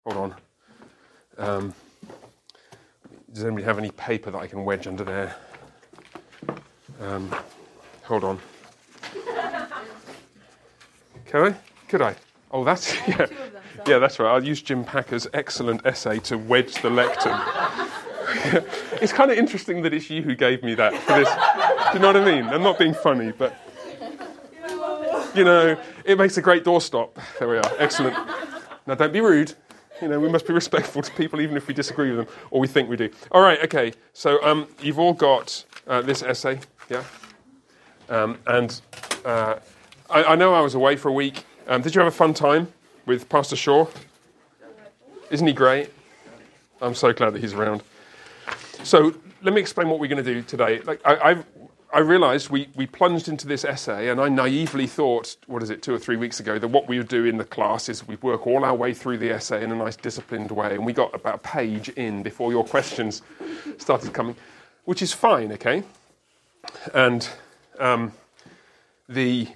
Hold on. Does anybody have any paper that I can wedge under there? Hold on. Can I? Could I? Oh, that's... Yeah, yeah, that's right. I'll use Jim Packer's excellent essay to wedge the lectern. It's kind of interesting that it's you who gave me that for this. Do you know what I mean? I'm not being funny, but... You know, it makes a great doorstop. There we are. Excellent. Now, don't be rude. You know, we must be respectful to people even if we disagree with them, or we think we do. All right, okay. So you've all got this essay, yeah? I know I was away for a week. Did you have a fun time with Pastor Shaw? Isn't he great? I'm so glad that he's around. So let me explain what we're going to do today. Like I realised we plunged into this essay, and I naively thought, 2 or 3 weeks ago, that what we would do in the class is we'd work all our way through the essay in a nice disciplined way, and we got about a page in before your questions started coming, which is fine, okay? And the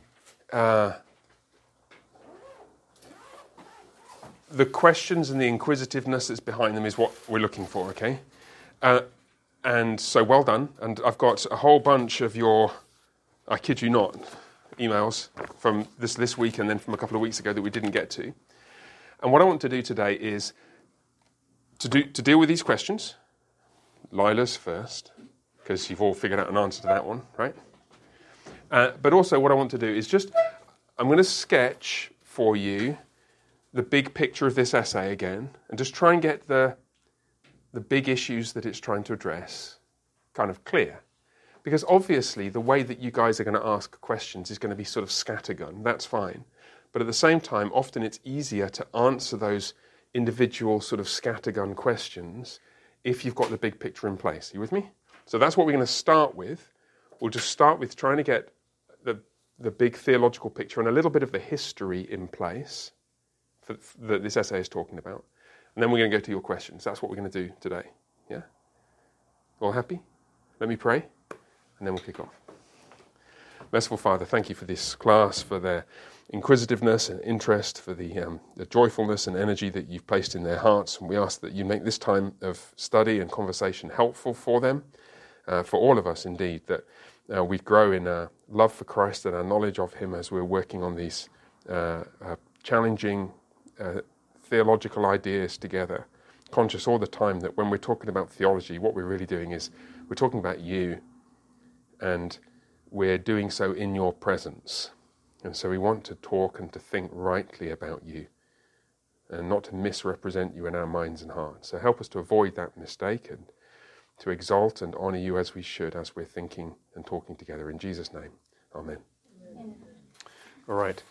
questions and the inquisitiveness that's behind them is what we're looking for, okay? And so well done. And I've got a whole bunch of your, I kid you not, emails from this week and then from a couple of weeks ago that we didn't get to. And what I want to do today is to deal with these questions. Lila's first, because you've all figured out an answer to that one, right? But also what I want to do is I'm going to sketch for you the big picture of this essay again and just try and get the big issues that it's trying to address kind of clear. Because obviously the way that you guys are going to ask questions is going to be sort of scattergun. That's fine. But at the same time, often it's easier to answer those individual sort of scattergun questions if you've got the big picture in place. Are you with me? So that's what we're going to start with. We'll just start with trying to get the big theological picture and a little bit of the history in place that this essay is talking about. And then we're going to go to your questions. That's what we're going to do today. Yeah? All happy? Let me pray, and then we'll kick off. Merciful Father, thank you for this class, for their inquisitiveness and interest, for the joyfulness and energy that you've placed in their hearts. And we ask that you make this time of study and conversation helpful for them, for all of us indeed, that we grow in love for Christ and our knowledge of him as we're working on these challenging theological ideas together, conscious all the time that when we're talking about theology, what we're really doing is we're talking about you, and we're doing so in your presence. And so we want to talk and to think rightly about you and not to misrepresent you in our minds and hearts. So help us to avoid that mistake and to exalt and honour you as we should as we're thinking and talking together. In Jesus' name, amen. Amen. All right.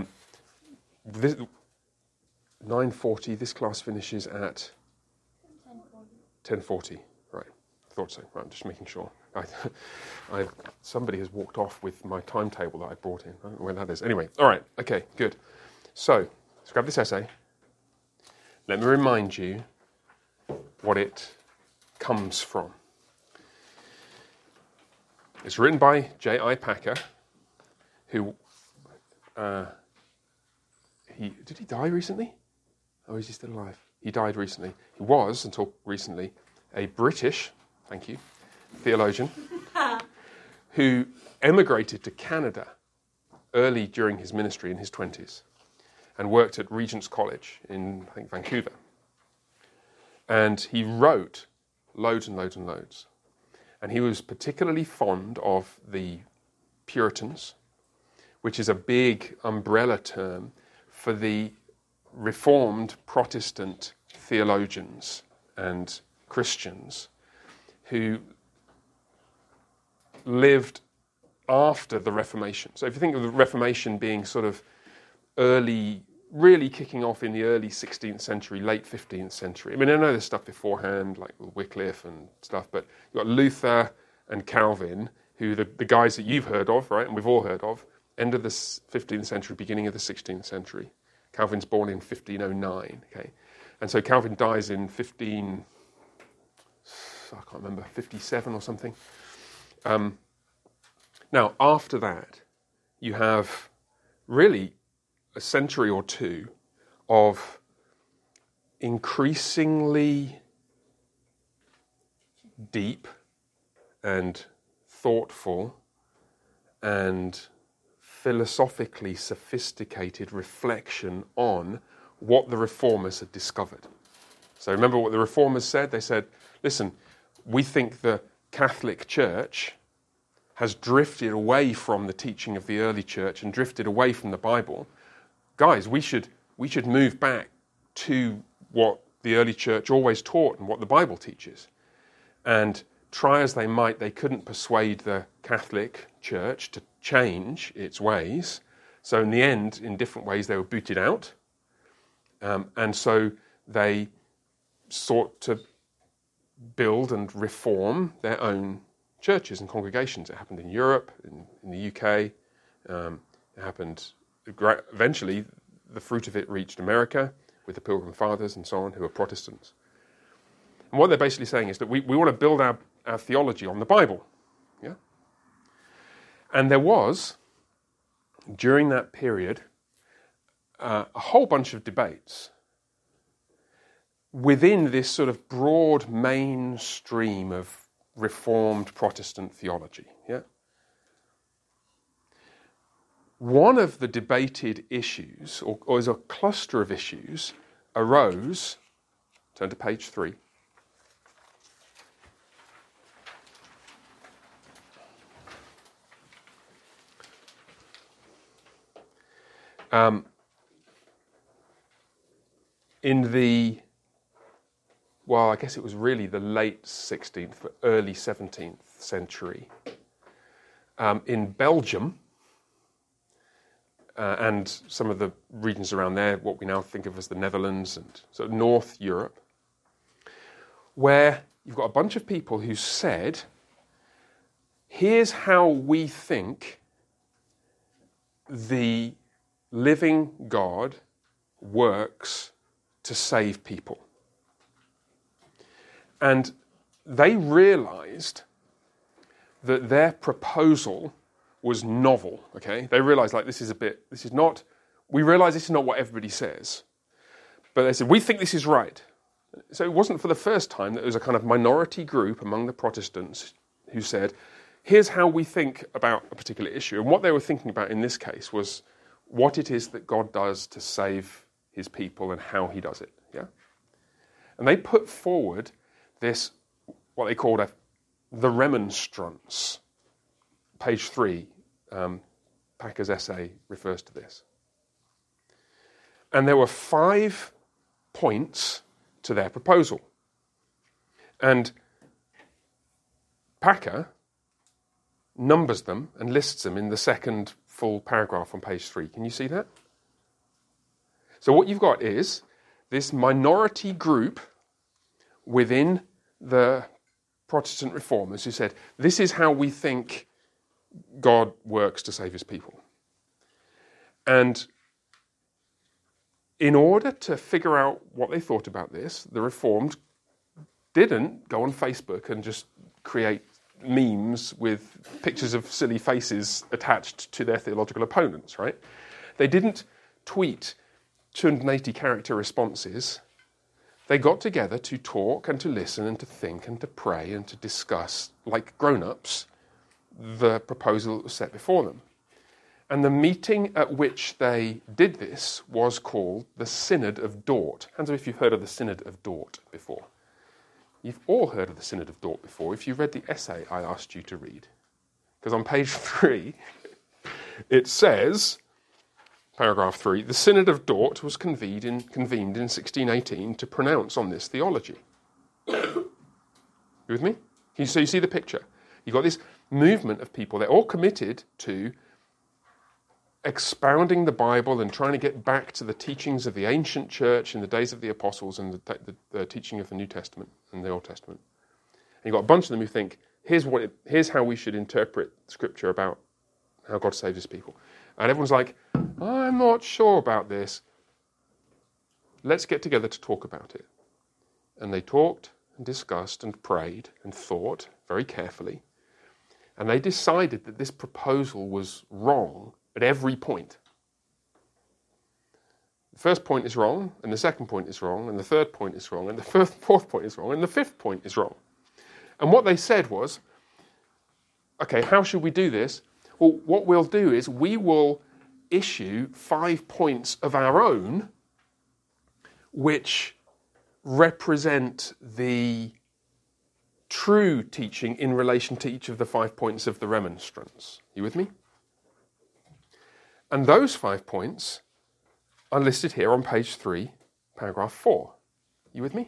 9:40, this class finishes at 10:40. Right, thought so. Right, I'm just making sure. Somebody has walked off with my timetable that I brought in. I don't know where that is. Anyway, all right, okay, good. So, let's grab this essay. Let me remind you what it comes from. It's written by J.I. Packer, who... did he die recently? Or is he still alive? He died recently. He was, until recently, a British, thank you, theologian who emigrated to Canada early during his ministry in his 20s and worked at Regent's College in, I think, Vancouver. And he wrote loads and loads and loads. And he was particularly fond of the Puritans, which is a big umbrella term for the Reformed Protestant theologians and Christians who lived after the Reformation. So if you think of the Reformation being sort of early, really kicking off in the early 16th century, late 15th century. I mean, I know there's stuff beforehand, like Wycliffe and stuff, but you've got Luther and Calvin, who the guys that you've heard of, right, and we've all heard of, end of the 15th century, beginning of the 16th century. Calvin's born in 1509, okay? And so Calvin dies in 57 or something. Now, after that, you have really a century or two of increasingly deep and thoughtful and philosophically sophisticated reflection on what the Reformers had discovered. So remember what the Reformers said? They said, listen, we think the Catholic Church has drifted away from the teaching of the early church and drifted away from the Bible. Guys, we should move back to what the early church always taught and what the Bible teaches. And try as they might, they couldn't persuade the Catholic Church to change its ways. So in the end, in different ways, they were booted out. And so they sought to build and reform their own churches and congregations. It happened in Europe, in the UK. It happened eventually. The fruit of it reached America with the Pilgrim Fathers and so on, who are Protestants. And what they're basically saying is that we want to build our theology on the Bible. Yeah? And there was, during that period, a whole bunch of debates within this sort of broad mainstream of Reformed Protestant theology. Yeah? One of the debated issues, or as a cluster of issues, arose, turn to page 3, in the, well, I guess it was really the late 16th, early 17th century, in Belgium, and some of the regions around there, what we now think of as the Netherlands and sort of North Europe, where you've got a bunch of people who said, here's how we think the living God works to save people. And they realized that their proposal was novel, okay? They realized, we realize this is not what everybody says. But they said, we think this is right. So it wasn't for the first time that there was a kind of minority group among the Protestants who said, here's how we think about a particular issue. And what they were thinking about in this case was what it is that God does to save his people and how he does it, yeah? And they put forward this, what they called the remonstrance. Page 3, Packer's essay refers to this. And there were 5 points to their proposal. And Packer numbers them and lists them in the second full paragraph on page 3. Can you see that? So what you've got is this minority group within the Protestant reformers who said, this is how we think God works to save his people. And in order to figure out what they thought about this, the Reformed didn't go on Facebook and just create memes with pictures of silly faces attached to their theological opponents, right? They didn't tweet 280 character responses. They got together to talk and to listen and to think and to pray and to discuss, like grown-ups, the proposal that was set before them. And the meeting at which they did this was called the Synod of Dort. Hands up if you've heard of the Synod of Dort before. You've all heard of the Synod of Dort before if you read the essay I asked you to read. Because on page 3, it says, paragraph 3, the Synod of Dort was convened in 1618 to pronounce on this theology. You with me? So you see the picture. You've got this movement of people. They're all committed to expounding the Bible and trying to get back to the teachings of the ancient church in the days of the apostles and the teaching of the New Testament and the Old Testament. And you've got a bunch of them who think, here's how we should interpret Scripture about how God saves his people. And everyone's like, I'm not sure about this. Let's get together to talk about it. And they talked and discussed and prayed and thought very carefully. And they decided that this proposal was wrong at every point. The first point is wrong, and the second point is wrong, and the third point is wrong, and the fourth point is wrong, and the fifth point is wrong. And what they said was, okay, how should we do this? Well, what we'll do is we will issue 5 points of our own which represent the true teaching in relation to each of the 5 points of the remonstrance. You with me? And those 5 points are listed here on page 3, paragraph 4. You with me?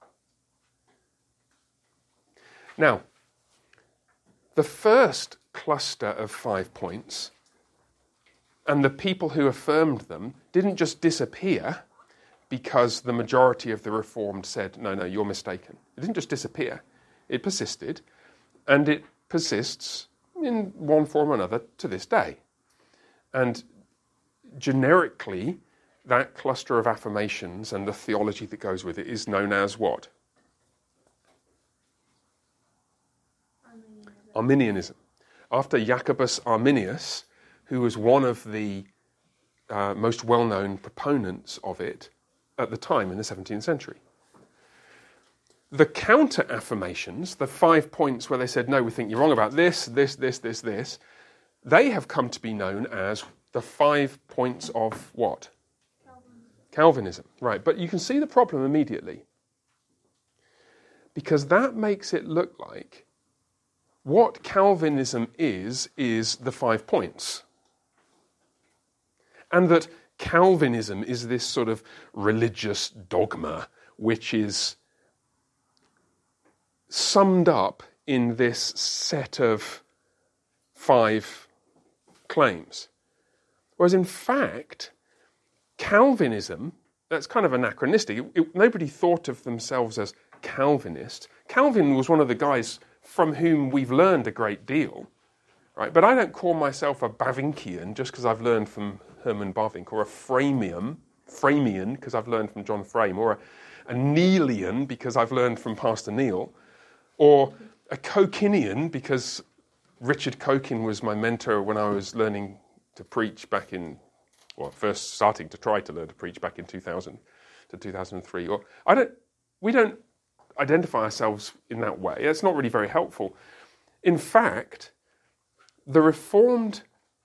Now, the first cluster of 5 points and the people who affirmed them didn't just disappear because the majority of the Reformed said, no, you're mistaken. It didn't just disappear. It persisted, and it persists in one form or another to this day. And generically, that cluster of affirmations and the theology that goes with it is known as what? Arminianism. After Jacobus Arminius, who was one of the most well-known proponents of it at the time in the 17th century. The counter-affirmations, the 5 points where they said, no, we think you're wrong about this, they have come to be known as the 5 points of what? Calvinism. Right, but you can see the problem immediately. Because that makes it look like what Calvinism is the 5 points. And that Calvinism is this sort of religious dogma which is summed up in this set of 5 claims. Whereas in fact, Calvinism, that's kind of anachronistic. Nobody thought of themselves as Calvinist. Calvin was one of the guys from whom we've learned a great deal, right? But I don't call myself a Bavinkian just because I've learned from Herman Bavinck, or a Framian because I've learned from John Frame, or a Neelian because I've learned from Pastor Neil, or a Kokinian because Richard Kokin was my mentor when I was learning to preach back in, first starting to try to learn to preach back in 2000 to 2003. We don't identify ourselves in that way. It's not really very helpful. In fact, the Reformed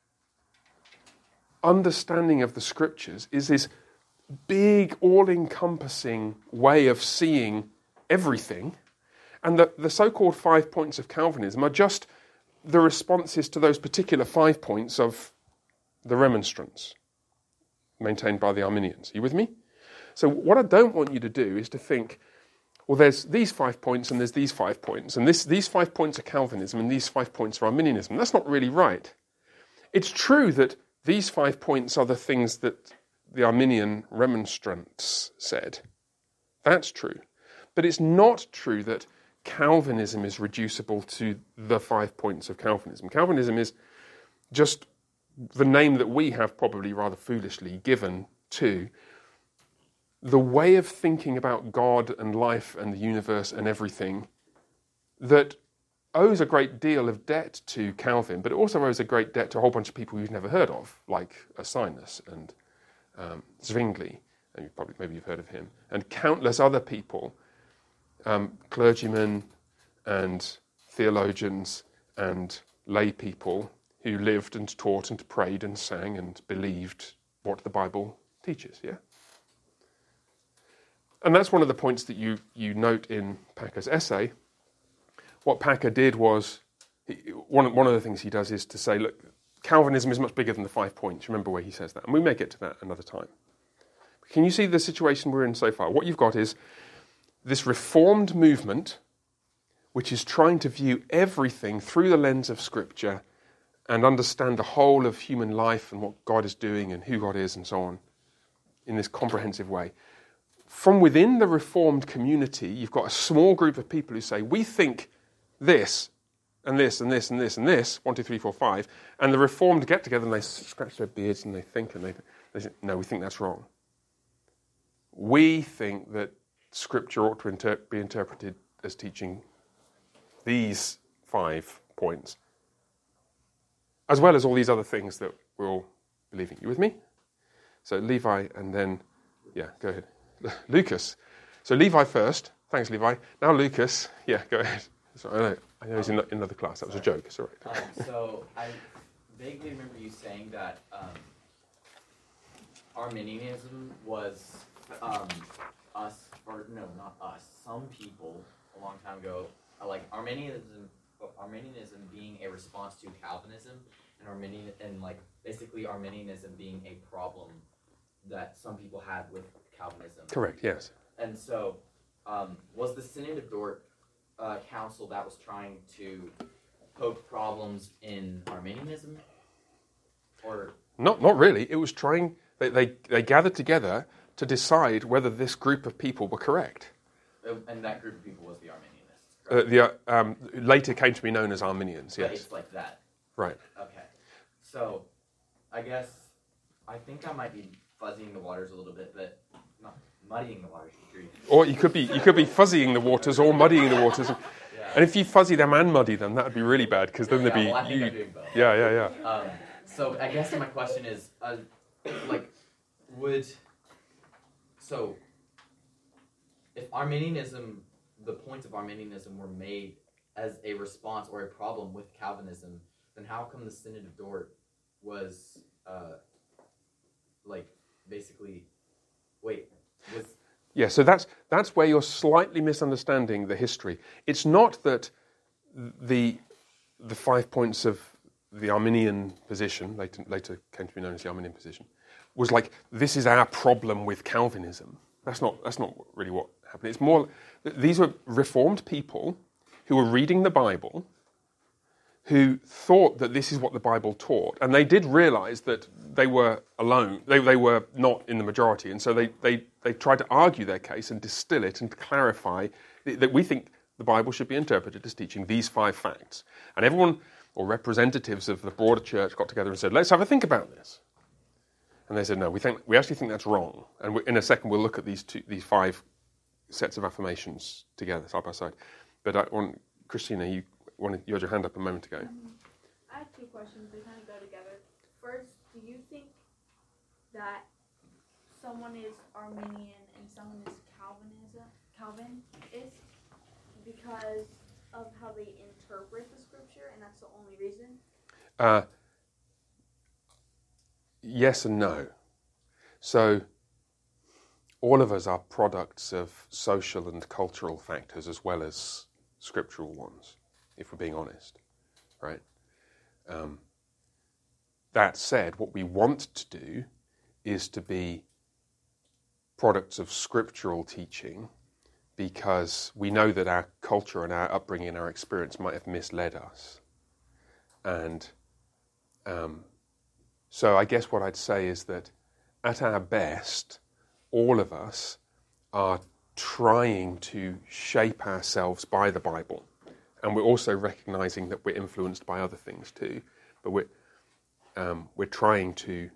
understanding of the Scriptures is this big, all-encompassing way of seeing everything, and the so-called 5 points of Calvinism are just the responses to those particular 5 points of the remonstrance maintained by the Arminians. Are you with me? So what I don't want you to do is to think, well, there's these 5 points and there's these 5 points, and these 5 points are Calvinism and these 5 points are Arminianism. That's not really right. It's true that these 5 points are the things that the Arminian remonstrants said. That's true. But it's not true that Calvinism is reducible to the 5 points of Calvinism. Calvinism is just the name that we have probably rather foolishly given to the way of thinking about God and life and the universe and everything that owes a great deal of debt to Calvin, but it also owes a great debt to a whole bunch of people you've never heard of, like Asinus and Zwingli, and maybe you've heard of him, and countless other people, clergymen and theologians and lay people who lived and taught and prayed and sang and believed what the Bible teaches, yeah? And that's one of the points that you note in Packer's essay. What Packer did was, one of the things he does is to say, look, Calvinism is much bigger than the 5 points. Remember where he says that. And we may get to that another time. Can you see the situation we're in so far? What you've got is this Reformed movement, which is trying to view everything through the lens of Scripture and understand the whole of human life and what God is doing and who God is and so on in this comprehensive way. From within the Reformed community, you've got a small group of people who say, we think this, and this, and this, and this, and this, 1, 2, 3, 4, 5, and the Reformed get together and they scratch their beards and they think, and they say, no, we think that's wrong. We think that Scripture ought to be interpreted as teaching these 5 points, as well as all these other things that we're all believing. You with me? So Levi and then Yeah, go ahead. Lucas. So Levi first. Thanks, Levi. Now Lucas. Yeah, go ahead. Sorry, I know he's in another class. That was a joke. It's all right. So I vaguely remember you saying that Arminianism was us, or no, not us. Some people a long time ago, like Arminianism being a response to Calvinism, and basically Arminianism being a problem that some people had with Calvinism. Correct. Yes. And so, was the Synod of Dort council that was trying to poke problems in Arminianism, or not really? It was trying. They gathered together to decide whether this group of people were correct. And that group of people was the Arminianists. Later came to be known as Arminians. Yes. But it's like that. Right. Okay. So, I think I might be fuzzying the waters a little bit, but not muddying the waters. Or you could be fuzzying the waters or muddying the waters. Yeah. And if you fuzzy them and muddy them, that would be really bad, because then they'd be... Well, I think I'm doing both. Yeah. So I guess my question is, if Arminianism, the points of Arminianism were made as a response or a problem with Calvinism, then how come the Synod of Dort was, Yeah, so that's where you're slightly misunderstanding the history. It's not that the 5 points of the Arminian position, later came to be known as the Arminian position, was like, this is our problem with Calvinism. That's not really what happened. It's more, these were Reformed people who were reading the Bible, who thought that this is what the Bible taught, and they did realize that they were alone. They were not in the majority, and so they tried to argue their case and distill it and clarify that we think the Bible should be interpreted as teaching these 5 facts. And everyone, or representatives of the broader church, got together and said, let's have a think about this. And they said, no, we actually think that's wrong. And in a second we'll look at these 5 sets of affirmations together, side by side. But Christina, you had your hand up a moment ago. I have 2 questions. They kind of go together. First, do you think that someone is Arminian and someone is Calvinist because of how they interpret the scripture, and that's the only reason? Yes and no. So all of us are products of social and cultural factors as well as scriptural ones, if we're being honest, right? That said, what we want to do is to be products of scriptural teaching, because we know that our culture and our upbringing and our experience might have misled us. And so I guess what I'd say is that at our best, all of us are trying to shape ourselves by the Bible. And we're also recognizing that we're influenced by other things too. But we're trying to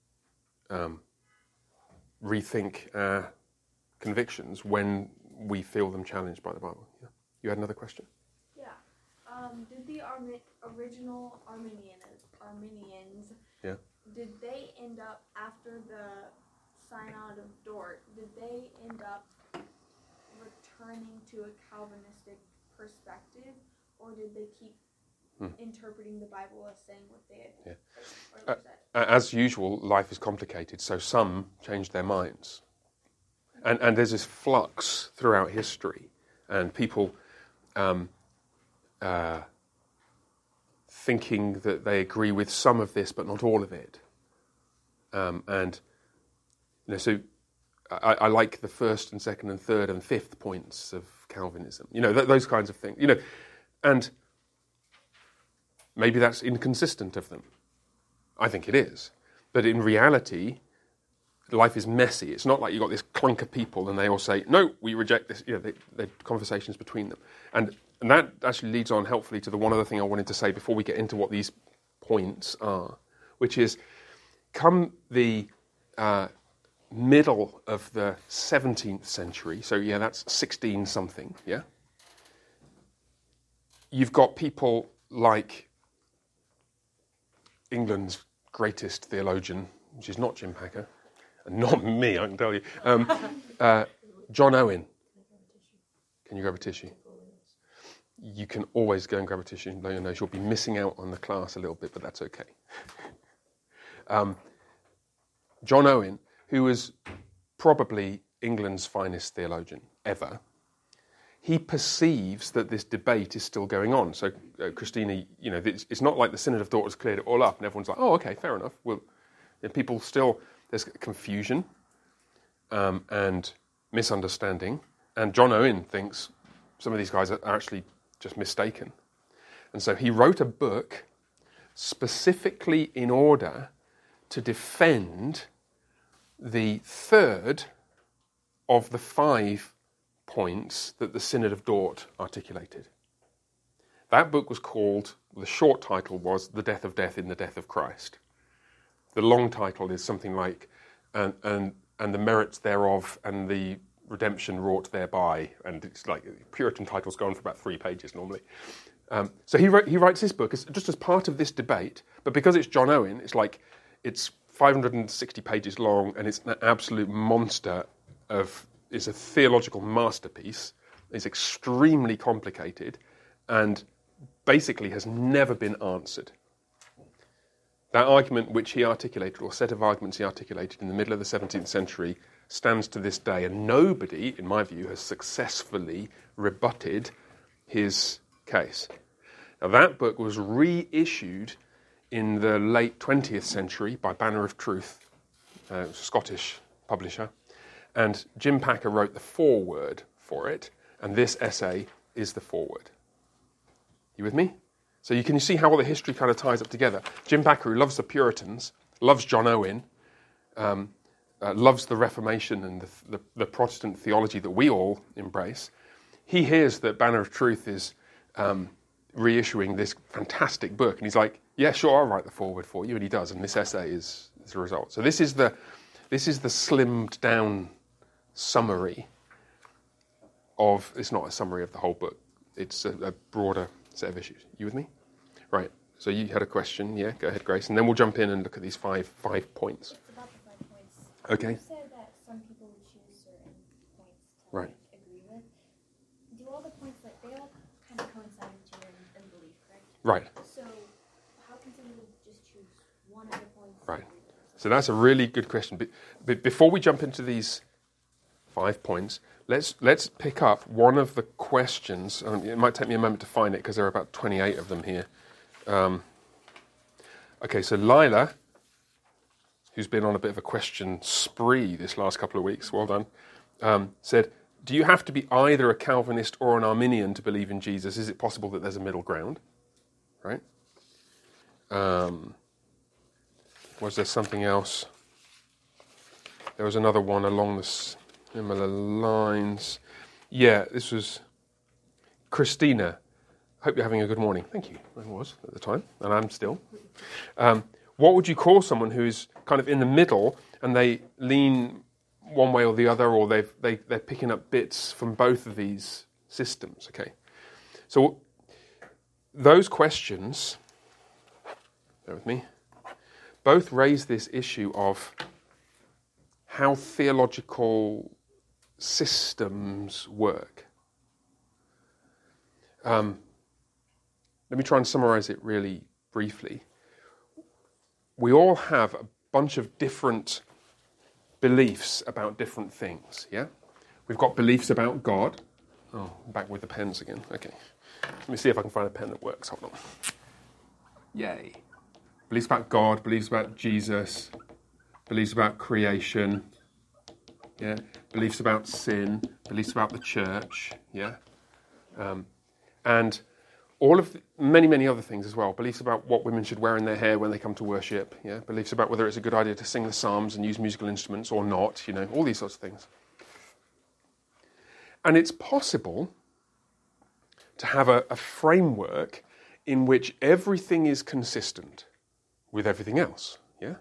rethink our convictions when we feel them challenged by the Bible. Yeah. You had another question? Yeah. Did the original Arminians, yeah, did they end up, after the Synod of Dort, did they end up returning to a Calvinistic perspective, or did they keep interpreting the Bible as saying what they had said? As usual, life is complicated, so some changed their minds. And there's this flux throughout history, and people thinking that they agree with some of this but not all of it. So I like the first and second and third and fifth points of Calvinism. Those kinds of things. And maybe that's inconsistent of them. I think it is. But in reality, life is messy. It's not like you've got this clunk of people and they all say, no, we reject this. They're conversations between them. And that actually leads on helpfully to the one other thing I wanted to say before we get into what these points are, which is, come the middle of the 17th century, so that's 16-something, yeah? You've got people like England's greatest theologian, which is not Jim Packer, And not me, I can tell you. John Owen. Can you grab a tissue? You can always go and grab a tissue and blow your nose. You'll be missing out on the class a little bit, but that's okay. John Owen, who was probably England's finest theologian ever, he perceives that this debate is still going on. So, Christina, it's not like the Synod of Dort has cleared it all up and everyone's like, oh, okay, fair enough. Well, people still, there's confusion and misunderstanding. And John Owen thinks some of these guys are actually just mistaken. And so he wrote a book specifically in order to defend the third of the 5 points that the Synod of Dort articulated. That book was called, the short title was The Death of Death in the Death of Christ. The long title is something like, and the merits thereof and the redemption wrought thereby, and it's like Puritan titles go on for about 3 pages normally. So he writes this book just as part of this debate, but because it's John Owen, it's 560 pages long, and it's an absolute monster it's a theological masterpiece. It's extremely complicated, and basically has never been answered. That argument which he articulated, or set of arguments he articulated in the middle of the 17th century, stands to this day, and nobody, in my view, has successfully rebutted his case. Now, that book was reissued in the late 20th century by Banner of Truth, a Scottish publisher, and Jim Packer wrote the foreword for it, and this essay is the foreword. You with me? So you can see how all the history kind of ties up together. Jim Packer, who loves the Puritans, loves John Owen, loves the Reformation and the Protestant theology that we all embrace. He hears that Banner of Truth is reissuing this fantastic book, and he's like, yeah, sure, I'll write the foreword for you, and he does, and this essay is the result. So this is the slimmed down summary of, it's not a summary of the whole book, it's a broader set of issues. You with me? Right, so you had a question, yeah, go ahead, Grace, and then we'll jump in and look at these five points. It's about the 5 points. Okay. You said that some people would choose certain points to Right. agree with. Do all the points that they all kind of coincide with you in belief, correct? Right. So how can somebody just choose one of the points? Right. So that's a really good question. But before we jump into these 5 points, let's pick up one of the questions. It might take me a moment to find it because there are about 28 of them here. Okay, so Lila, who's been on a bit of a question spree this last couple of weeks, well done, said, do you have to be either a Calvinist or an Arminian to believe in Jesus? Is it possible that there's a middle ground? Right? Was there something else? There was another one along the similar lines. Yeah, this was Christina. Hope you're having a good morning. Thank you. I was at the time, and I'm still. What would you call someone who is kind of in the middle and they lean one way or the other, or they're picking up bits from both of these systems? Okay. So those questions, bear with me, both raise this issue of how theological systems work. Let me try and summarize it really briefly. We all have a bunch of different beliefs about different things, yeah? We've got beliefs about God. Oh, back with the pens again. Okay. Let me see if I can find a pen that works. Hold on. Yay. Beliefs about God, beliefs about Jesus, beliefs about creation, yeah? Beliefs about sin, beliefs about the church, yeah? And all of many other things as well. Beliefs about what women should wear in their hair when they come to worship, yeah? Beliefs about whether it's a good idea to sing the Psalms and use musical instruments or not, all these sorts of things. And it's possible to have a framework in which everything is consistent with everything else, yeah?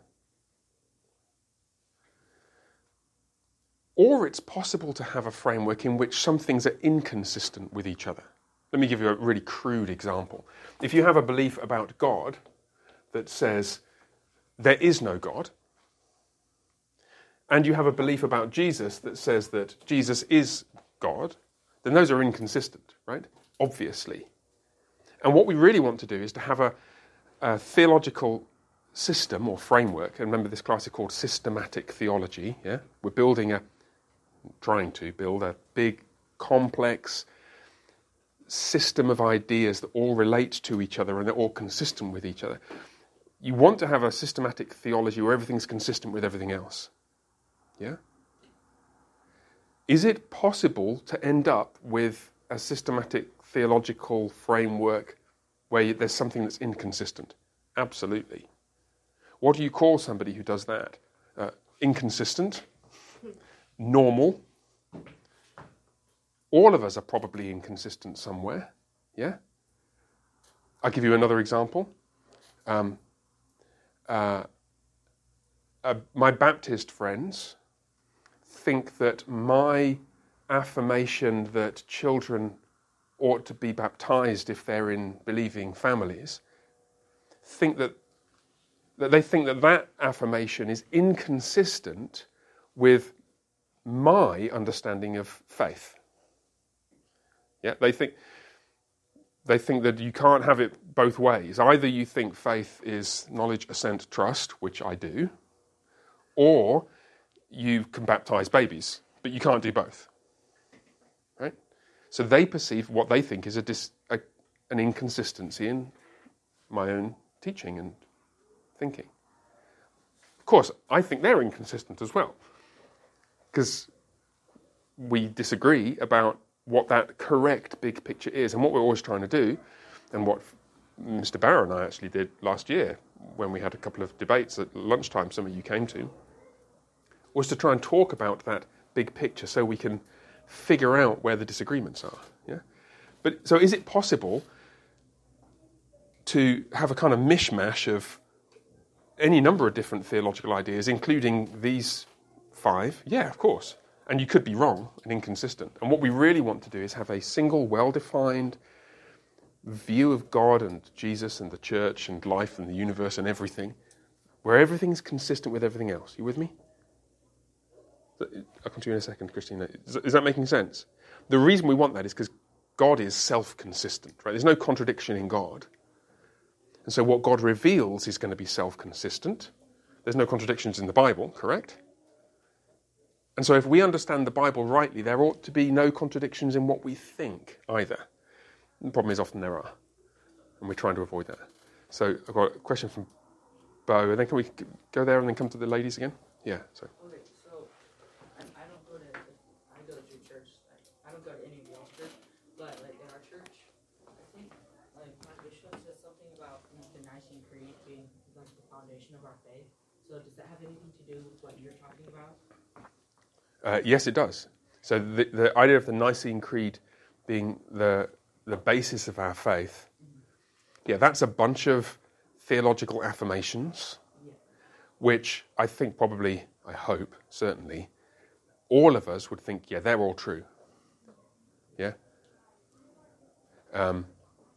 Or it's possible to have a framework in which some things are inconsistent with each other. Let me give you a really crude example. If you have a belief about God that says there is no God, and you have a belief about Jesus that says that Jesus is God, then those are inconsistent, right? Obviously. And what we really want to do is to have a theological system or framework. And remember, this class is called systematic theology. Yeah, we're trying to build a big, complex system of ideas that all relate to each other and they're all consistent with each other. You want to have a systematic theology where everything's consistent with everything else. Yeah? Is it possible to end up with a systematic theological framework where there's something that's inconsistent? Absolutely. What do you call somebody who does that? Inconsistent? Normal? All of us are probably inconsistent somewhere. Yeah? I'll give you another example. My Baptist friends think that my affirmation that children ought to be baptized if they're in believing families, they think that affirmation is inconsistent with my understanding of faith. Yeah, they think that you can't have it both ways. Either you think faith is knowledge, assent, trust, which I do, or you can baptize babies, but you can't do both. Right? So they perceive what they think is an inconsistency in my own teaching and thinking. Of course, I think they're inconsistent as well, because we disagree about what that correct big picture is. And what we're always trying to do, and what Mr. Barrow and I actually did last year when we had a couple of debates at lunchtime, some of you came to, was to try and talk about that big picture so we can figure out where the disagreements are. Yeah? But so is it possible to have a kind of mishmash of any number of different theological ideas, including these 5? Yeah, of course. And you could be wrong and inconsistent. And what we really want to do is have a single, well-defined view of God and Jesus and the church and life and the universe and everything, where everything's consistent with everything else. You with me? I'll come to you in a second, Christina. Is that making sense? The reason we want that is because God is self-consistent, right? There's no contradiction in God. And so what God reveals is going to be self-consistent. There's no contradictions in the Bible, correct? And so if we understand the Bible rightly, there ought to be no contradictions in what we think either. The problem is often there are. And we're trying to avoid that. So I've got a question from Bo. And then can we go there and then come to the ladies again? Yeah. So. Okay, so I go to church. I don't go to any of y'all's church, but like in our church, I think like my bishop says something about the Nicene Creed being like the foundation of our faith. So does that have anything to do with what you're talking about? Yes, it does. So the idea of the Nicene Creed being the basis of our faith, yeah, that's a bunch of theological affirmations, which I think probably, I hope, certainly, all of us would think, yeah, they're all true. Yeah? And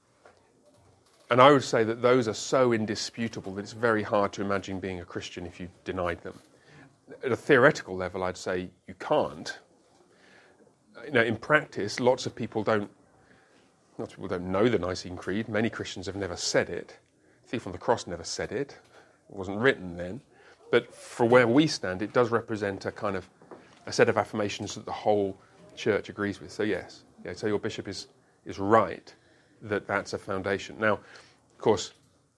I would say that those are so indisputable that it's very hard to imagine being a Christian if you denied them. At a theoretical level, I'd say you can't. In practice, lots of people don't know the Nicene Creed. Many Christians have never said it. The thief on the cross never said it. It wasn't written then. But for where we stand, it does represent a set of affirmations that the whole church agrees with. So yes, yeah. So your bishop is right that that's a foundation. Now, of course,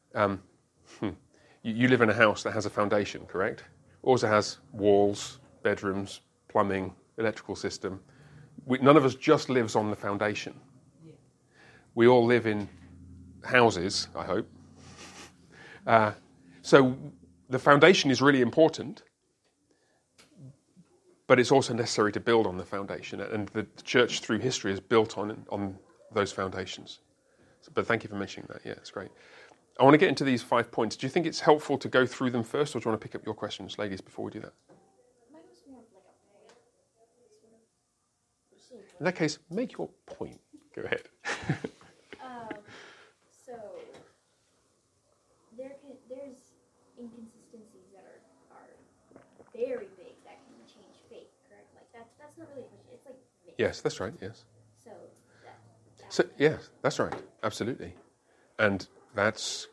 you live in a house that has a foundation, correct? Also has walls, bedrooms, plumbing, electrical system. None of us just lives on the foundation. Yeah. We all live in houses, I hope. So the foundation is really important, but it's also necessary to build on the foundation. And the church through history is built on those foundations. But thank you for mentioning that. Yeah, it's great. I want to get into these 5 points. Do you think it's helpful to go through them first, or do you want to pick up your questions, ladies, before we do that? In that case, make your point. Go ahead. So there's inconsistencies that are very big that can Yes, that's right, yes. So that So, yes, that's right, absolutely. And that's,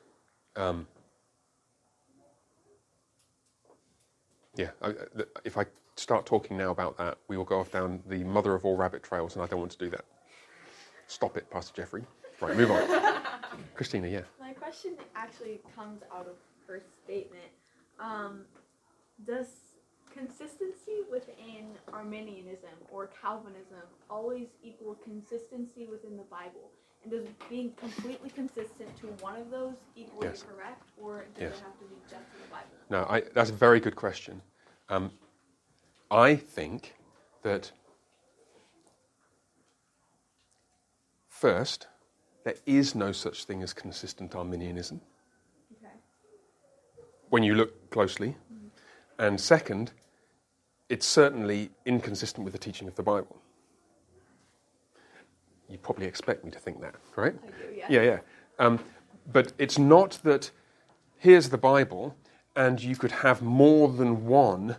if I start talking now about that, we will go off down the mother of all rabbit trails, and I don't want to do that. Stop it, Pastor Jeffrey. Right, move on. Christina, yeah. My question actually comes out of her statement. Does consistency within Arminianism or Calvinism always equal consistency within the Bible? And does being completely consistent to one of those equal Yes. correct, or does Yes. it have to be just in the Bible? No, that's a very good question. I think that first, there is no such thing as consistent Arminianism Okay. when you look closely. And second, it's certainly inconsistent with the teaching of the Bible. You probably expect me to think that, right? I do, yeah. Yeah. But it's not that here's the Bible and you could have more than one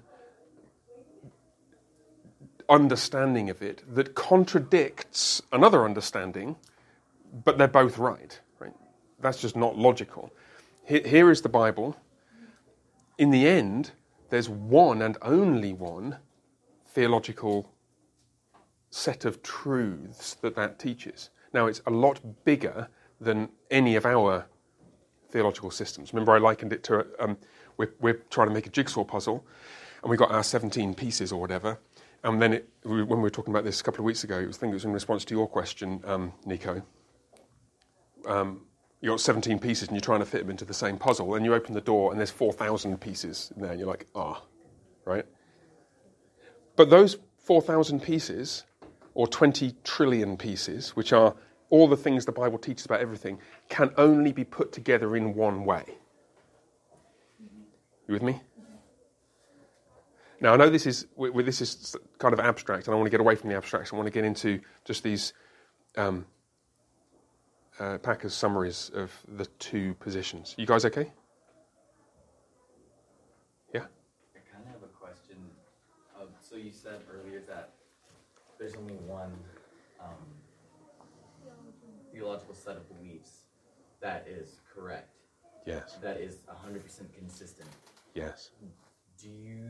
understanding of it that contradicts another understanding, but they're both right? That's just not logical. Here is the Bible. In the end, there's one and only one theological set of truths that teaches. Now, it's a lot bigger than any of our theological systems. Remember, I likened it to, we're trying to make a jigsaw puzzle, and we got our 17 pieces or whatever, and then when we were talking about this a couple of weeks ago, I think it was in response to your question, Nico. You got 17 pieces and you're trying to fit them into the same puzzle, and you open the door and there's 4,000 pieces in there, and you're like, right? But those 4,000 pieces, or 20 trillion pieces, which are all the things the Bible teaches about everything, can only be put together in one way. You with me? Now, I know this is kind of abstract, and I want to get away from the abstraction. I want to get into just these Packer's summaries of the two positions. You guys okay? Yeah? I kind of have a question. So you said earlier that there's only one theological set of beliefs that is correct, Yes. that is 100% consistent. Yes. Do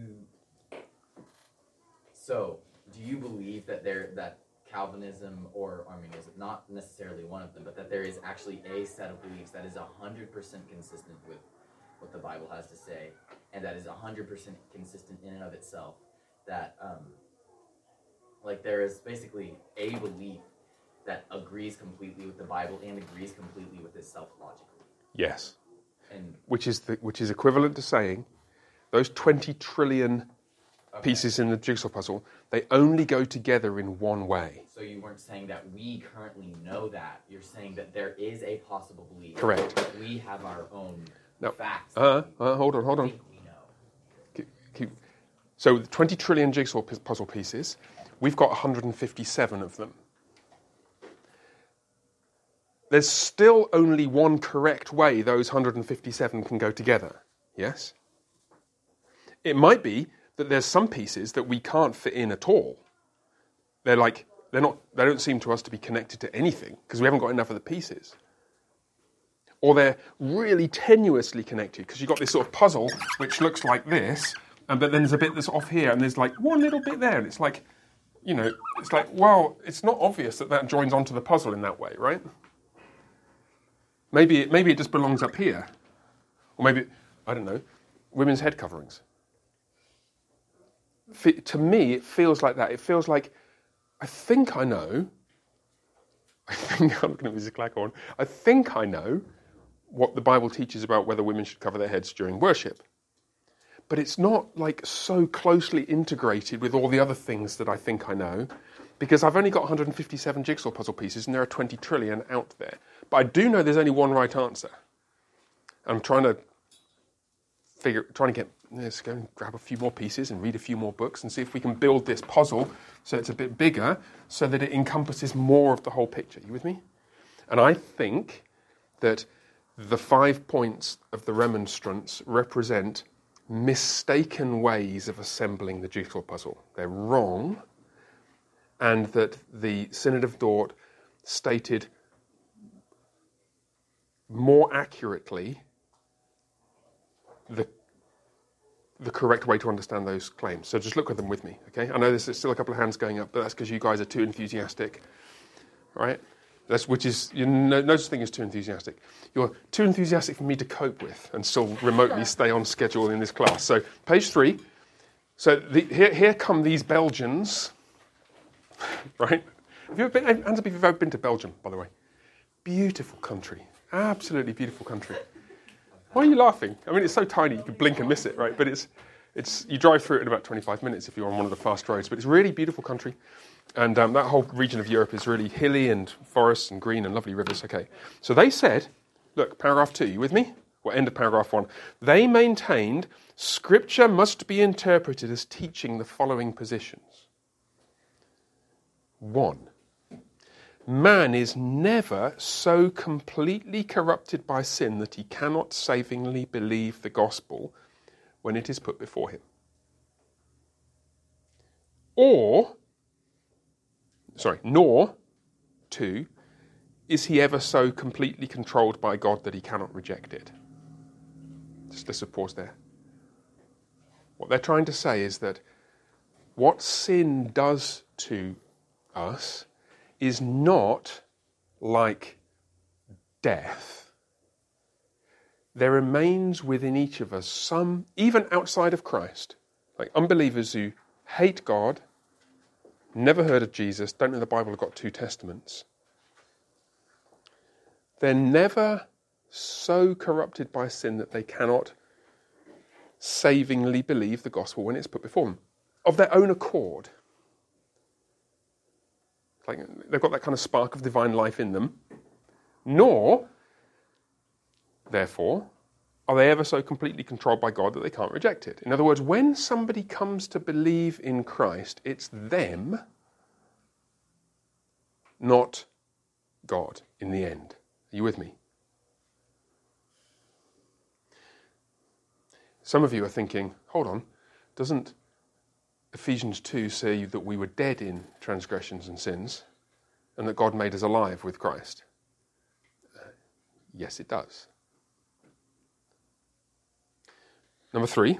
you believe that that Calvinism or Arminianism, not necessarily one of them, but that there is actually a set of beliefs that is 100% consistent with what the Bible has to say, and that is 100% consistent in and of itself, that there is basically a belief that agrees completely with the Bible and agrees completely with itself logically? Yes. And Which is equivalent to saying those 20 trillion pieces in the jigsaw puzzle, they only go together in one way. so you weren't saying that we currently know that. You're saying that there is a possible belief. Correct. That we have our own facts. Hold on. I think we know. So the 20 trillion jigsaw puzzle pieces, we've got 157 of them. There's still only one correct way those 157 can go together. Yes? It might be that there's some pieces that we can't fit in at all. They don't seem to us to be connected to anything because we haven't got enough of the pieces. Or they're really tenuously connected because you've got this sort of puzzle which looks like this, but then there's a bit that's off here and there's like one little bit there, and it's like, well, it's not obvious that joins onto the puzzle in that way, right? Maybe it just belongs up here. Or maybe, I don't know, women's head coverings. To me, it feels like that. It feels like, I think I know I'm looking at Mrs. Claghorn. I think I know what the Bible teaches about whether women should cover their heads during worship. But it's not so closely integrated with all the other things that I think I know, because I've only got 157 jigsaw puzzle pieces and there are 20 trillion out there. But I do know there's only one right answer. I'm trying to let's go and grab a few more pieces and read a few more books and see if we can build this puzzle so it's a bit bigger, so that it encompasses more of the whole picture. You with me? And I think that the 5 points of the remonstrance represent mistaken ways of assembling the jigsaw puzzle. They're wrong, and that the Synod of Dort stated more accurately the correct way to understand those claims. So just look at them with me, okay? I know there's still a couple of hands going up, but that's because you guys are too enthusiastic, right? Which is, no such thing as too enthusiastic. You're too enthusiastic for me to cope with and still remotely stay on schedule in this class. So page 3. So here come these Belgians, right? Have you ever been, hands up if you've ever been to Belgium, by the way? Beautiful country. Absolutely beautiful country. Why are you laughing? I mean, it's so tiny you could blink and miss it, right? But it's you drive through it in about 25 minutes if you're on one of the fast roads. But it's a really beautiful country. And that whole region of Europe is really hilly and forests and green and lovely rivers. Okay. So they said, look, paragraph 2, you with me? Or end of paragraph 1. They maintained Scripture must be interpreted as teaching the following positions. 1. Man is never so completely corrupted by sin that he cannot savingly believe the gospel when it is put before him. Nor, 2, is he ever so completely controlled by God that he cannot reject it. Let's pause there. What they're trying to say is that what sin does to us is not like death. There remains within each of us some, even outside of Christ, like unbelievers who hate God, never heard of Jesus, don't know the Bible, have got 2 testaments. They're never so corrupted by sin that they cannot savingly believe the gospel when it's put before them, of their own accord. Like they've got that kind of spark of divine life in them. Nor, therefore, are they ever so completely controlled by God that they can't reject it. In other words, when somebody comes to believe in Christ, it's them, not God, in the end. Are you with me? Some of you are thinking, hold on, doesn't Ephesians 2 say that we were dead in transgressions and sins and that God made us alive with Christ? Yes, it does. Number 3,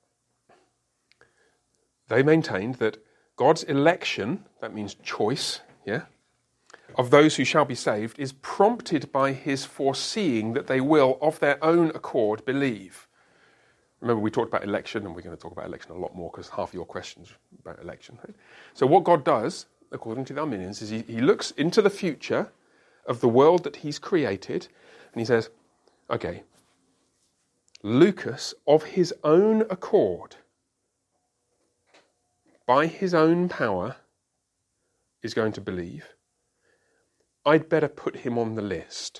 they maintained that God's election, that means choice, of those who shall be saved, is prompted by his foreseeing that they will, of their own accord, believe. Remember, we talked about election, and we're going to talk about election a lot more because half of your questions are about election. Right? So what God does, according to the Arminians, is he looks into the future of the world that he's created, and he says, okay, Lucas, of his own accord, by his own power, is going to believe. I'd better put him on the list.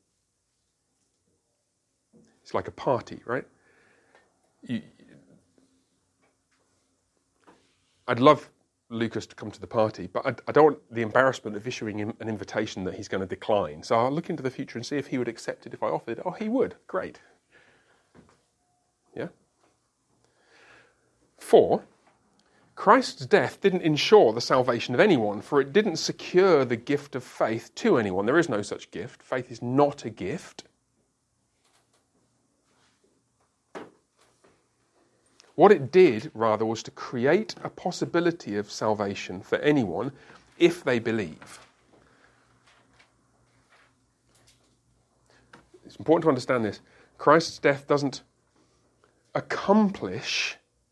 It's like a party, right? I'd love Lucas to come to the party, but I don't want the embarrassment of issuing him an invitation that he's going to decline. So I'll look into the future and see if he would accept it if I offered. Oh, he would. Great. Yeah? 4, Christ's death didn't ensure the salvation of anyone, for it didn't secure the gift of faith to anyone. There is no such gift. Faith is not a gift. What it did, rather, was to create a possibility of salvation for anyone if they believe. It's important to understand this. Christ's death doesn't accomplish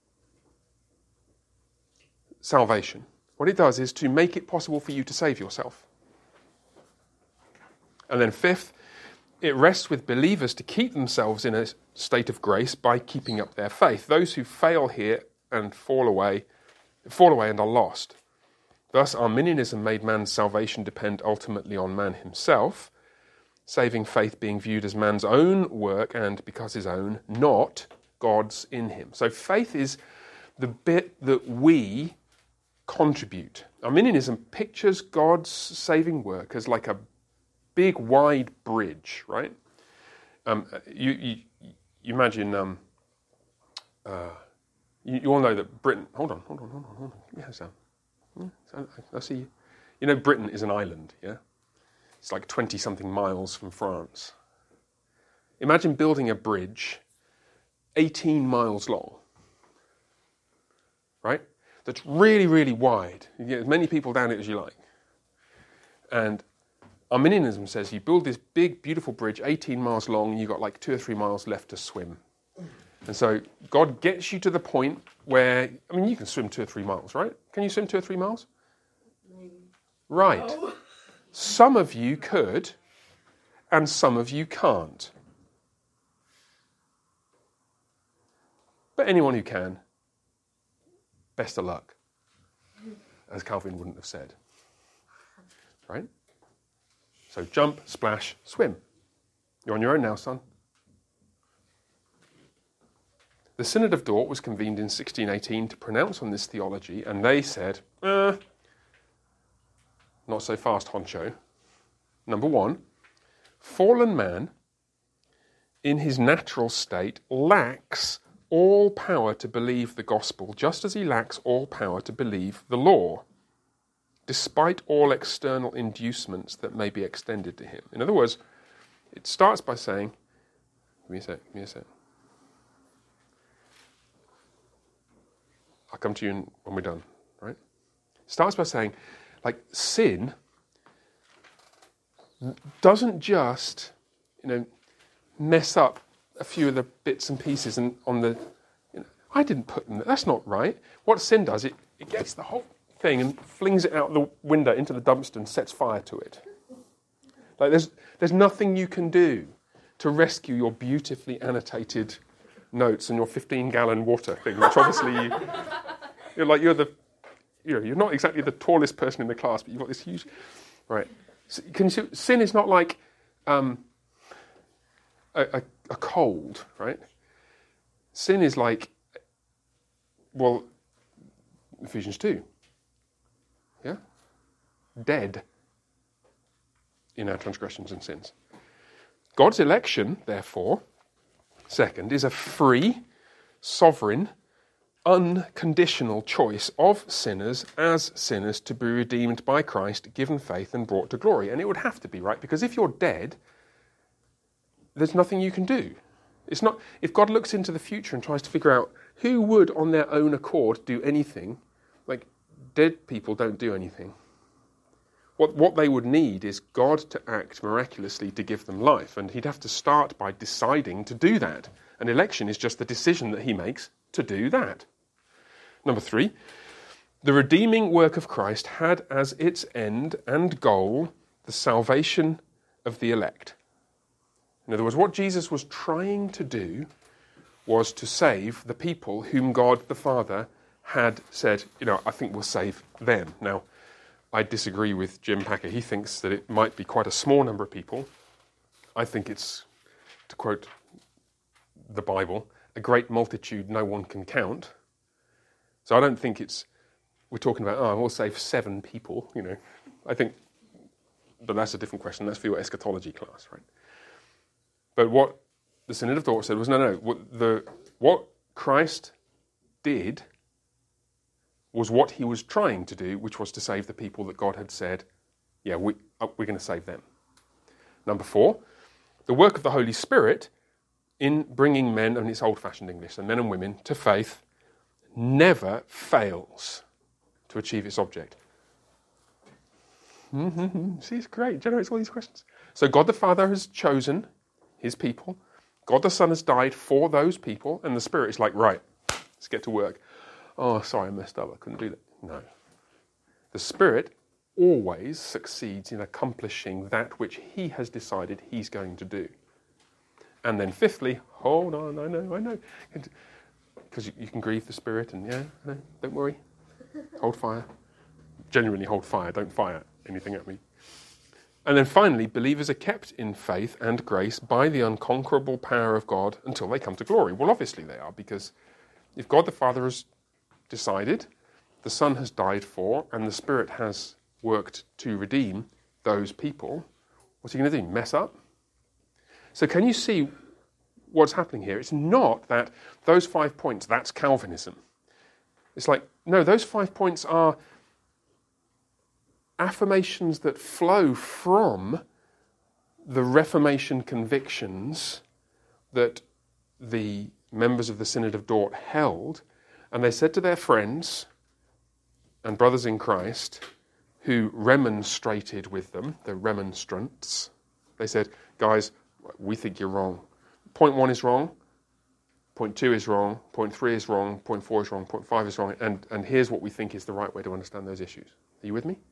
salvation. What it does is to make it possible for you to save yourself. And then 5th, it rests with believers to keep themselves in a state of grace by keeping up their faith. Those who fail here and fall away and are lost. Thus, Arminianism made man's salvation depend ultimately on man himself, saving faith being viewed as man's own work and, because his own, not God's in him. So faith is the bit that we contribute. Arminianism pictures God's saving work as like a big, wide bridge, right? You imagine, you all know that Britain... Hold on. Give me a hand. I see. You know, Britain is an island, yeah? It's like 20-something miles from France. Imagine building a bridge 18 miles long, right? That's really, really wide. You get as many people down it as you like. And Arminianism says you build this big, beautiful bridge 18 miles long, and you've got like 2 or 3 miles left to swim. And so God gets you to the point where, I mean, you can swim 2 or 3 miles, right? Can you swim 2 or 3 miles? Right. No. Some of you could, and some of you can't. But anyone who can, best of luck, as Calvin wouldn't have said. Right? So jump, splash, swim. You're on your own now, son. The Synod of Dort was convened in 1618 to pronounce on this theology, and they said, not so fast, honcho. Number one, fallen man in his natural state lacks all power to believe the gospel, just as he lacks all power to believe the law, despite all external inducements that may be extended to him. In other words, it starts by saying, give me a sec. I'll come to you when we're done, right? It starts by saying, like, sin doesn't just, mess up a few of the bits and pieces and on the, I didn't put them there. That's not right. What sin does, it gets the whole thing and flings it out the window into the dumpster and sets fire to it. Like there's nothing you can do to rescue your beautifully annotated notes and your 15-gallon water thing, which obviously you're not exactly the tallest person in the class, but you've got this huge, right? So can you see, sin is not like a cold, right? Sin is like, well, Ephesians 2, yeah? Dead in our transgressions and sins. God's election, therefore, second, is a free, sovereign, unconditional choice of sinners as sinners to be redeemed by Christ, given faith and brought to glory. And it would have to be, right? Because if you're dead, there's nothing you can do. It's not, if God looks into the future and tries to figure out who would on their own accord do anything, like dead people don't do anything. What they would need is God to act miraculously to give them life, and he'd have to start by deciding to do that. An election is just the decision that he makes to do that. Number 3, the redeeming work of Christ had as its end and goal the salvation of the elect. In other words, what Jesus was trying to do was to save the people whom God the Father had said, I think we'll save them. Now, I disagree with Jim Packer. He thinks that it might be quite a small number of people. I think it's, to quote the Bible, a great multitude no one can count. So I don't think we're talking about, we'll save 7 people, I think, but that's a different question. That's for your eschatology class, right? But what the Synod of Dort said was, no. What Christ did was what he was trying to do, which was to save the people that God had said, we're going to save them. Number 4, the work of the Holy Spirit in bringing men, and it's old-fashioned English, and men and women to faith never fails to achieve its object. See, it's great. It generates all these questions. So God the Father has chosen his people. God the Son has died for those people, and the Spirit is like, right, let's get to work. Oh, sorry, I messed up. I couldn't do that. No. The Spirit always succeeds in accomplishing that which he has decided he's going to do. And then fifthly, hold on, I know. Because you can grieve the Spirit and, don't worry. Hold fire. Genuinely hold fire. Don't fire anything at me. And then finally, believers are kept in faith and grace by the unconquerable power of God until they come to glory. Well, obviously they are, because if God the Father has decided, the Son has died for, and the Spirit has worked to redeem those people, what's he going to do? Mess up? So can you see what's happening here? It's not that those 5 points, that's Calvinism. It's like, no, those 5 points are affirmations that flow from the Reformation convictions that the members of the Synod of Dort held, and they said to their friends and brothers in Christ who remonstrated with them, the remonstrants, they said, guys, we think you're wrong. Point 1 is wrong, point 2 is wrong, point 3 is wrong, point 4 is wrong, point 5 is wrong, and here's what we think is the right way to understand those issues. Are you with me?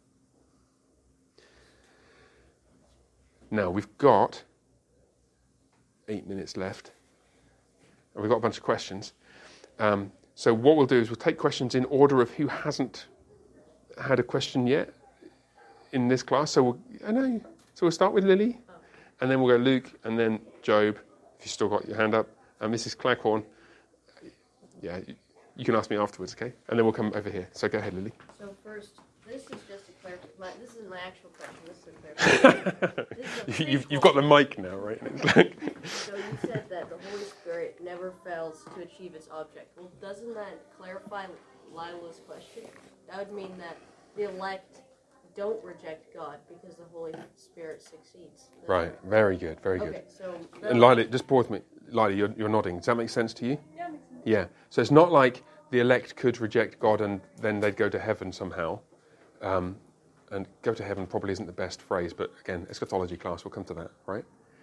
Now, we've got 8 minutes left, and we've got a bunch of questions. So what we'll do is we'll take questions in order of who hasn't had a question yet in this class. So we'll start with Lily, and then we'll go Luke, and then Job, if you've still got your hand up, and Mrs. Claghorn. Yeah, you can ask me afterwards, okay? And then we'll come over here. So go ahead, Lily. So first, this is just a clarification. This isn't my actual question. This is a clarification. You've got the mic now, right? So you said that the Holy Spirit never fails to achieve its object. Well, doesn't that clarify Lila's question? That would mean that the elect don't reject God because the Holy Spirit succeeds. Right, very good, very good. Okay, so... And Lila, just pause me. Lila, you're nodding. Does that make sense to you? Yeah, makes sense. Yeah. So it's not like the elect could reject God and then they'd go to heaven somehow. And go to heaven probably isn't the best phrase, but again, eschatology class, we'll come to that, right?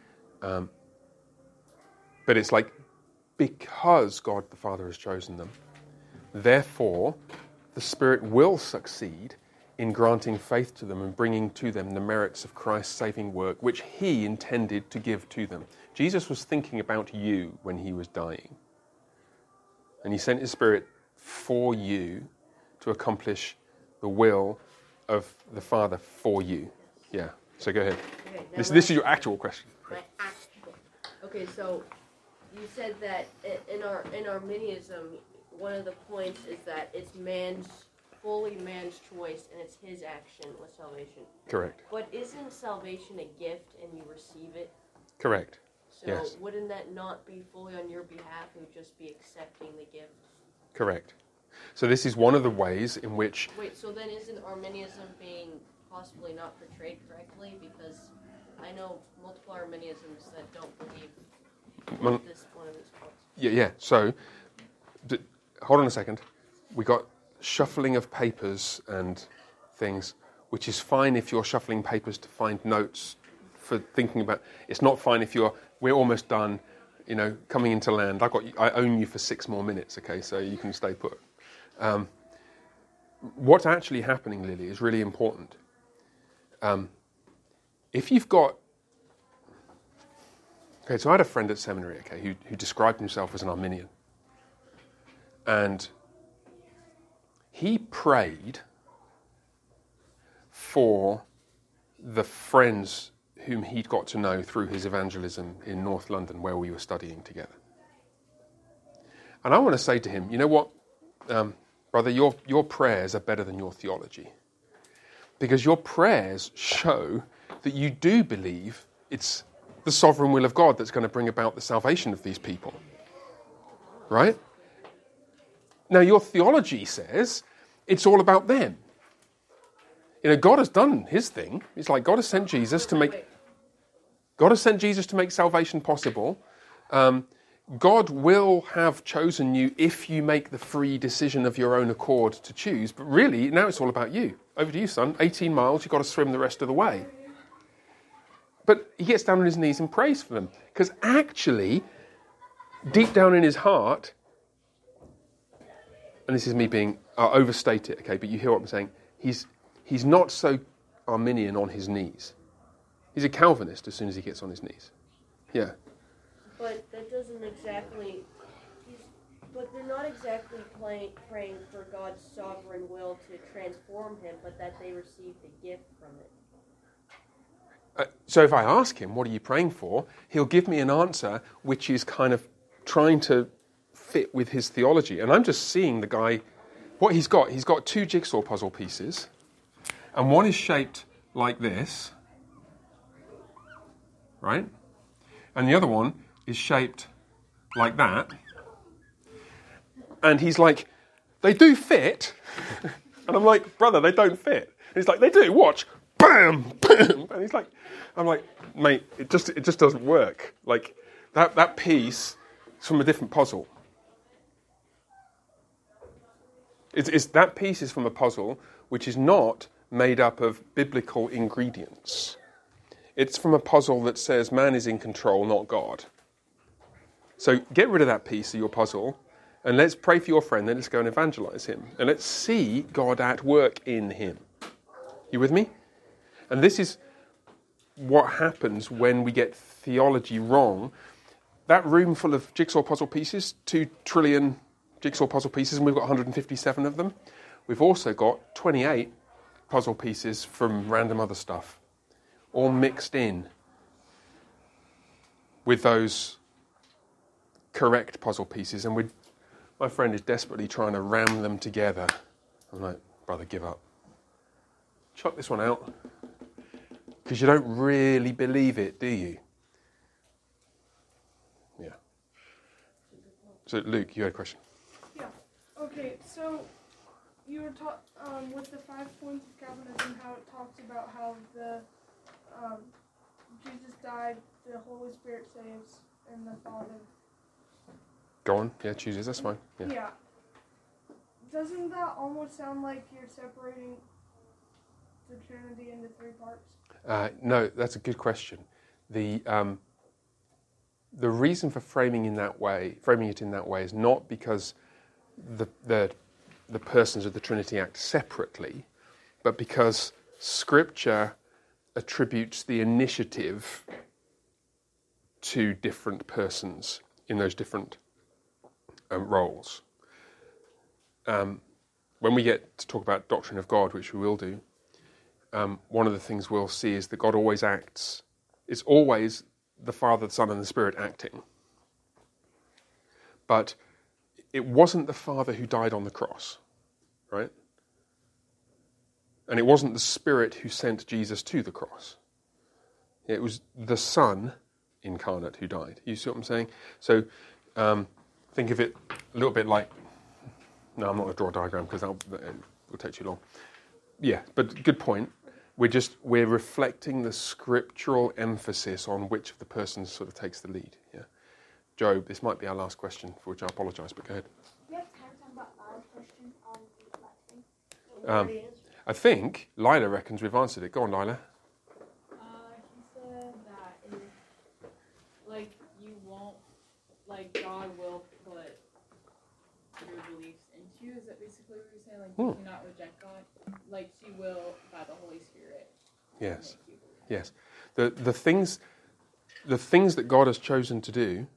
But it's like, because God the Father has chosen them, therefore the Spirit will succeed in granting faith to them and bringing to them the merits of Christ's saving work, which he intended to give to them. Jesus was thinking about you when he was dying. And he sent his Spirit for you to accomplish the will of the Father for you. Yeah, so go ahead. Okay, This is your actual question. Okay, so you said that in Arminianism, one of the points is that it's fully man's choice and it's his action with salvation. Correct. But isn't salvation a gift and you receive it? Correct. So Yes. wouldn't that not be fully on your behalf? It would just be accepting the gift. Correct. So this is one of the ways in which... Wait, so then isn't Arminianism being possibly not portrayed correctly? Because I know multiple Arminianisms that don't believe one of these points. Yeah. So, hold on a second. We got shuffling of papers and things, which is fine if you're shuffling papers to find notes for thinking about. It's not fine if we're almost done, coming into land. I own you for 6 more minutes, okay? So you can stay put. What's actually happening, Lily, is really important. If you've got... Okay, so I had a friend at seminary, okay, who described himself as an Arminian. And he prayed for the friends whom he'd got to know through his evangelism in North London, where we were studying together. And I want to say to him, you know what, brother, your prayers are better than your theology. Because your prayers show that you do believe it's the sovereign will of God that's going to bring about the salvation of these people. Right? Now, your theology says it's all about them. God has done his thing. It's like God has sent Jesus to make salvation possible. God will have chosen you if you make the free decision of your own accord to choose. But really, now it's all about you. Over to you, son. 18 miles, you've got to swim the rest of the way. But he gets down on his knees and prays for them. Because actually, deep down in his heart, and this is me being, I'll overstate it, okay, but you hear what I'm saying, he's not so Arminian on his knees. He's a Calvinist as soon as he gets on his knees. Yeah. But that doesn't exactly... But they're not exactly praying for God's sovereign will to transform him, but that they receive the gift from it. So if I ask him, what are you praying for? He'll give me an answer which is kind of trying to fit with his theology. And I'm just seeing the guy, what he's got 2 jigsaw puzzle pieces, and one is shaped like this, right? And the other one is shaped like that. And he's like, they do fit. And I'm like, brother, they don't fit. he's like, they do, watch. Bam, bam. And he's like, I'm like, mate, it just doesn't work. Like, that piece is from a different puzzle. That piece is from a puzzle which is not made up of biblical ingredients. It's from a puzzle that says man is in control, not God. So get rid of that piece of your puzzle, and let's pray for your friend, then let's go and evangelize him. And let's see God at work in him. You with me? And this is what happens when we get theology wrong. That room full of jigsaw puzzle pieces, 2 trillion jigsaw puzzle pieces, and we've got 157 of them. We've also got 28 puzzle pieces from random other stuff, all mixed in with those correct puzzle pieces. And my friend is desperately trying to ram them together. I'm like, brother, give up. Chuck this one out. Because you don't really believe it, do you? Yeah. So, Luke, you had a question. Yeah. Okay, so you were with the 5 points of Calvinism, how it talks about how Jesus died, the Holy Spirit saves, and the Father. Go on. Yeah, chooses. That's fine. Yeah. Doesn't that almost sound like you're separating the Trinity into 3 parts? No, that's a good question. The reason for framing it in that way is not because the persons of the Trinity act separately, but because Scripture attributes the initiative to different persons in those different roles. When we get to talk about doctrine of God, which we will do, one of the things we'll see is that God always acts. It's always the Father, the Son, and the Spirit acting. But it wasn't the Father who died on the cross, right? And it wasn't the Spirit who sent Jesus to the cross. It was the Son incarnate who died. You see what I'm saying? So think of it a little bit like... No, I'm not going to draw a diagram because it will take too long. Yeah, but good point. We're reflecting the scriptural emphasis on which of the persons sort of takes the lead. Yeah, Job, this might be our last question, for which I apologise, but go ahead. Do you have time to talk about Lila's question on the lesson? I think Lila reckons we've answered it. Go on, Lila. He said that if, you won't, God will put your beliefs into you. Is that basically what you're saying? Do not reject God? She will, by the Holy Spirit. Yes. Yes. The things that God has chosen to do,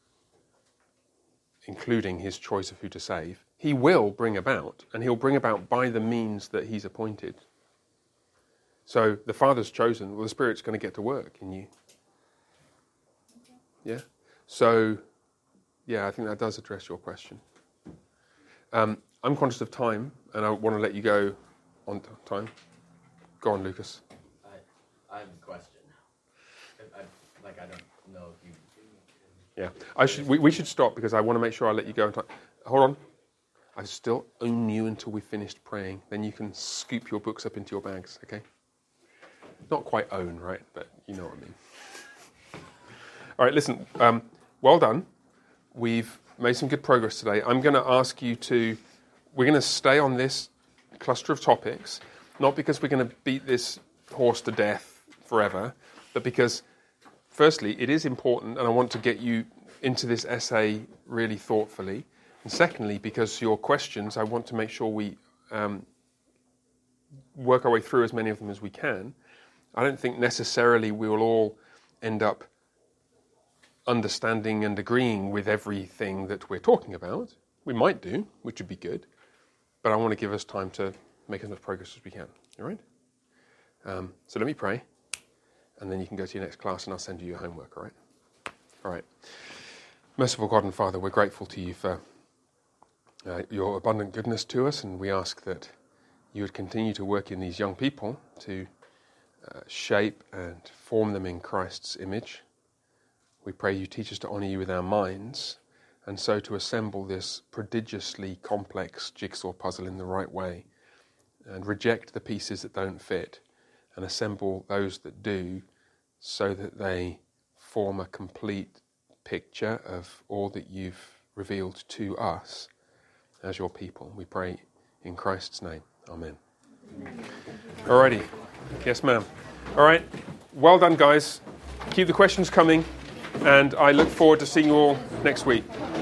including his choice of who to save, he will bring about, and he'll bring about by the means that he's appointed. So the Father's chosen, well, the Spirit's going to get to work in you. Yeah? So, yeah, I think that does address your question. I'm conscious of time, and I want to let you go on time. Go on, Lucas. I have a question. I don't know if you... Yeah, we should stop because I want to make sure I let you go on time. Hold on. I still own you until we've finished praying. Then you can scoop your books up into your bags, okay? Not quite own, right? But you know what I mean. All right, listen. Well done. We've made some good progress today. I'm going to ask you to... We're going to stay on this cluster of topics, not because we're going to beat this horse to death forever, but because, firstly, it is important, and I want to get you into this essay really thoughtfully. And secondly, because your questions, I want to make sure we work our way through as many of them as we can. I don't think necessarily we will all end up understanding and agreeing with everything that we're talking about. We might do, which would be good. But I want to give us time to make as much progress as we can. All right? So let me pray, and then you can go to your next class, and I'll send you your homework, all right? All right. Merciful God and Father, we're grateful to you for your abundant goodness to us, and we ask that you would continue to work in these young people to shape and form them in Christ's image. We pray you teach us to honour you with our minds, and so to assemble this prodigiously complex jigsaw puzzle in the right way, and reject the pieces that don't fit and assemble those that do, so that they form a complete picture of all that you've revealed to us as your people. We pray in Christ's name. Amen. Alrighty. Yes, ma'am. All right. Well done, guys. Keep the questions coming, and I look forward to seeing you all next week.